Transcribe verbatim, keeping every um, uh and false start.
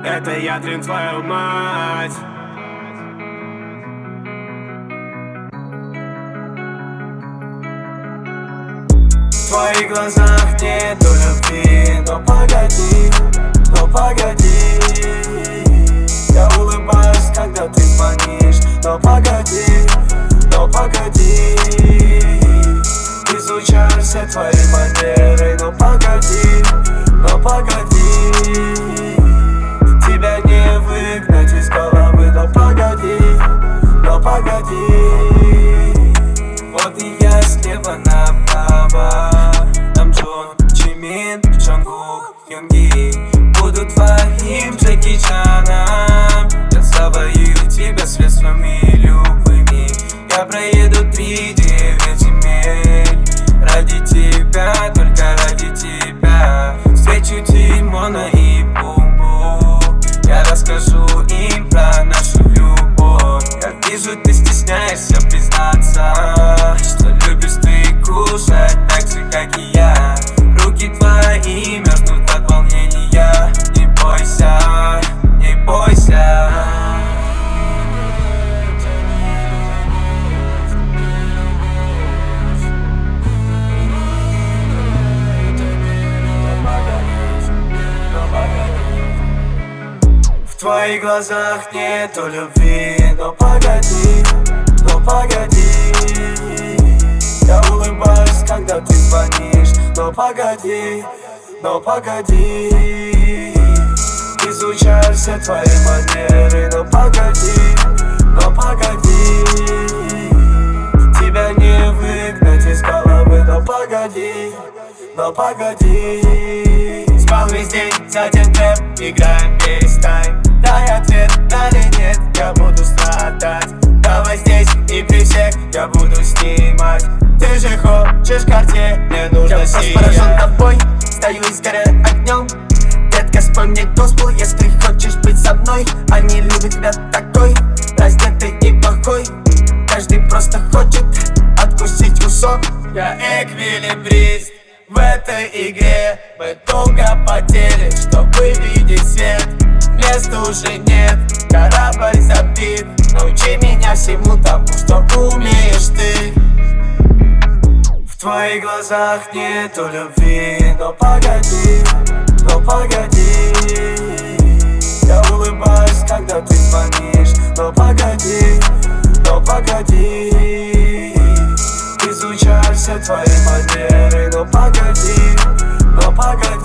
Это я, Дрин, твою мать. В твоих глазах нету любви, но погоди, но погоди. Я улыбаюсь, когда ты звонишь, но погоди, но погоди. Изучаю все твои манеры, но погоди, но погоди. Тебя не выгнать из головы, но погоди, но погоди. Вот и я слева направо, Намджун, Чимин, Джангук, Юнги буду твоим Джеки Чаном. Я завоюю тебя средствами любыми. Я проеду три девять земель ради тебя, только ради тебя. Встречу Тимона и Пумбу, я расскажу им про нашу любовь. Я вижу, ты стесняешься признаться, что любишь ты кушать так же, как и я. Руки твои мерзнут от волнения. Не бойся, не бойся. В твоих глазах нету любви, но погоди, но погоди. Я улыбаюсь, когда ты звонишь, но погоди, но погоди. Изучаю все твои манеры, но погоди, но погоди. Тебя не выгнать из головы, но погоди, но погоди. Спал весь день, затем трэп, играем весь тайм. Дай ответ, да или нет, я буду страдать. Давай здесь и при всех я буду снимать. Ты же хочешь карте, мне нужно сиять. Я поражен тобой, стою и сгораю огнем. Детка, спой мне госпел, если хочешь быть со мной. Они любят тебя такой, раздетый и плохой. Каждый просто хочет откусить кусок. Я эквилибрист в этой игре. Мы долго потели, чтобы видеть свет. Места уже нет, корабль забит. Научи меня всему тому, что умеешь ты. В твоих глазах нету любви, но погоди, но погоди. Я улыбаюсь, когда ты звонишь, но погоди, но погоди. Изучаю все твои манеры, но погоди, но погоди.